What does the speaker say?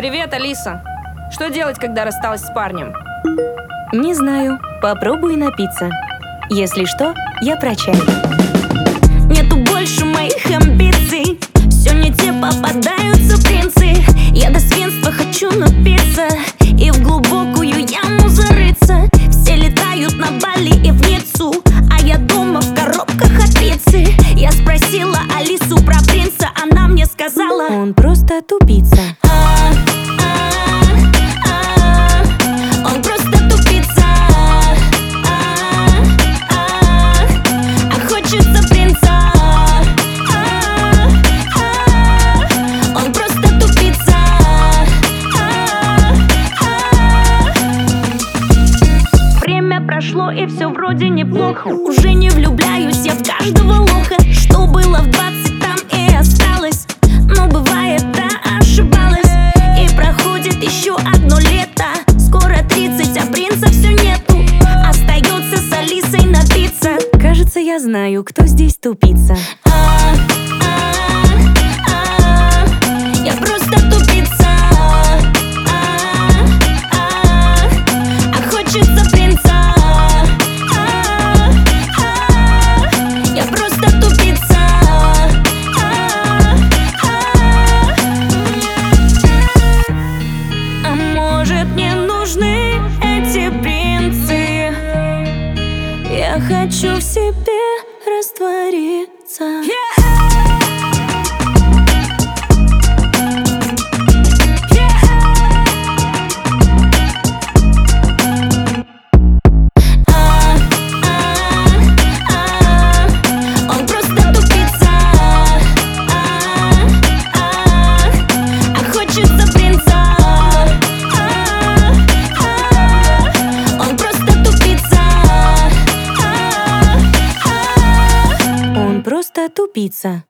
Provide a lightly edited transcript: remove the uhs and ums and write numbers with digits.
Привет, Алиса. Что делать, когда рассталась с парнем? Не знаю, попробуй напиться. Если что, я про чай. Нету больше моих амбиций. Все не те попадаются принцы. Я до свинства хочу напиться и в глубокую яму зарыться. Все летают на Бали и в Ниццу, а я дома в коробках от пиццы. Я спросила Алису про принца, она мне сказала: он просто тупица. Он просто тупица. А хочется принца. Он просто тупица. Время прошло и все вроде неплохо. Уже не влюбляюсь я в каждого лоха. Что было в 20, там и осталось. Но бывает, да, ошибалась. И проходит еще одно лето. Скоро 30, а принца все нету. Остается с Алисой напиться. Кажется, я знаю, кто здесь тупица. Я просто тупица. А хочется принца. Я просто тупица. А может, не нужны эти принцы? Я хочу в себе раствориться. Он просто тупица. А хочется принца. Он просто тупица. Он просто тупица.